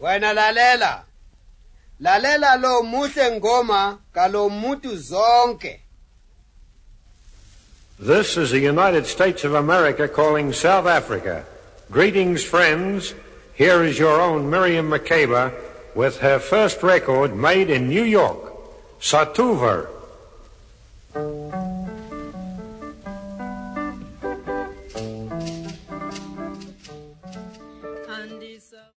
Wena lalela. Lalela lo muhle ngoma kalo muntu zonke. This is the United States of America calling South Africa. Greetings, friends. Here is your own Miriam Makeba with her first record made in New York, Satuver.